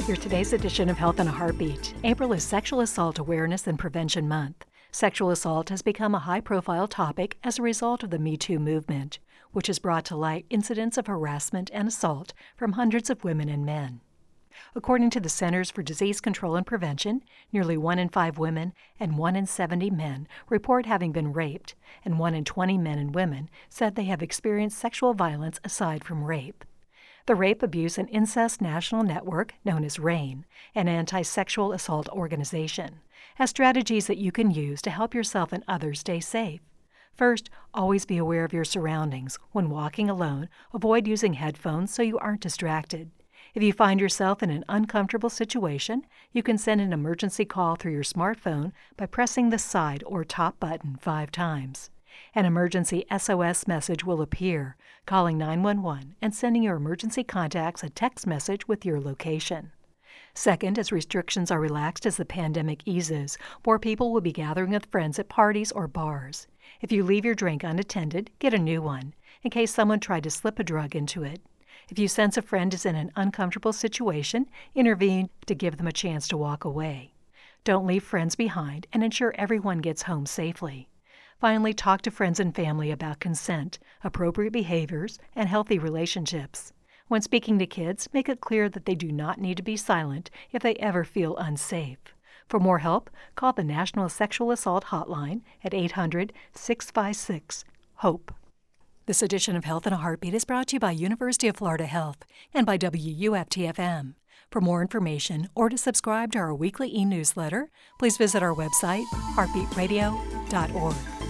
Here's today's edition of Health in a Heartbeat. April is Sexual Assault Awareness and Prevention Month. Sexual assault has become a high-profile topic as a result of the Me Too movement, which has brought to light incidents of harassment and assault from hundreds of women and men. According to the Centers for Disease Control and Prevention, nearly 1 in 5 women and 1 in 70 men report having been raped, and 1 in 20 men and women said they have experienced sexual violence aside from rape. The Rape, Abuse, and Incest National Network, known as RAINN, an anti-sexual assault organization, has strategies that you can use to help yourself and others stay safe. First, always be aware of your surroundings. When walking alone, avoid using headphones so you aren't distracted. If you find yourself in an uncomfortable situation, you can send an emergency call through your smartphone by pressing the side or top button 5 times. An emergency SOS message will appear, calling 911 and sending your emergency contacts a text message with your location. Second, as restrictions are relaxed as the pandemic eases, more people will be gathering with friends at parties or bars. If you leave your drink unattended, get a new one, in case someone tried to slip a drug into it. If you sense a friend is in an uncomfortable situation, intervene to give them a chance to walk away. Don't leave friends behind and ensure everyone gets home safely. Finally, talk to friends and family about consent, appropriate behaviors, and healthy relationships. When speaking to kids, make it clear that they do not need to be silent if they ever feel unsafe. For more help, call the National Sexual Assault Hotline at 800-656-HOPE. This edition of Health in a Heartbeat is brought to you by University of Florida Health and by WUFT-FM. For more information or to subscribe to our weekly e-newsletter, please visit our website, heartbeatradio.org.